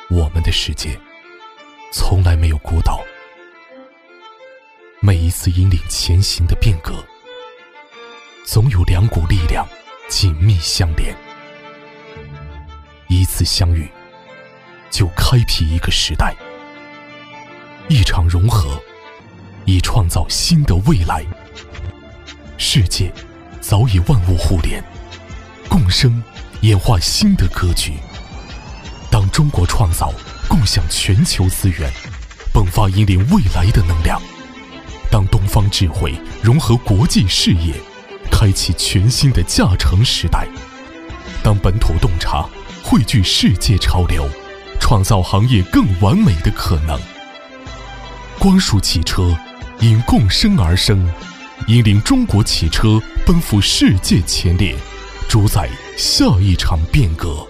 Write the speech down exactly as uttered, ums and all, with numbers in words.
我们的世界从来没有孤岛。每一次引领前行的变革，总有两股力量紧密相连，一次相遇就开辟一个时代，一场融合以创造新的未来。世界早已万物互联，共生演化新的格局。当中国创造共享全球资源，迸发引领未来的能量；当东方智慧融合国际视野，开启全新的驾乘时代；当本土洞察汇聚世界潮流，创造行业更完美的可能。光束汽车因共生而生，引领中国汽车奔赴世界前列，主宰下一场变革。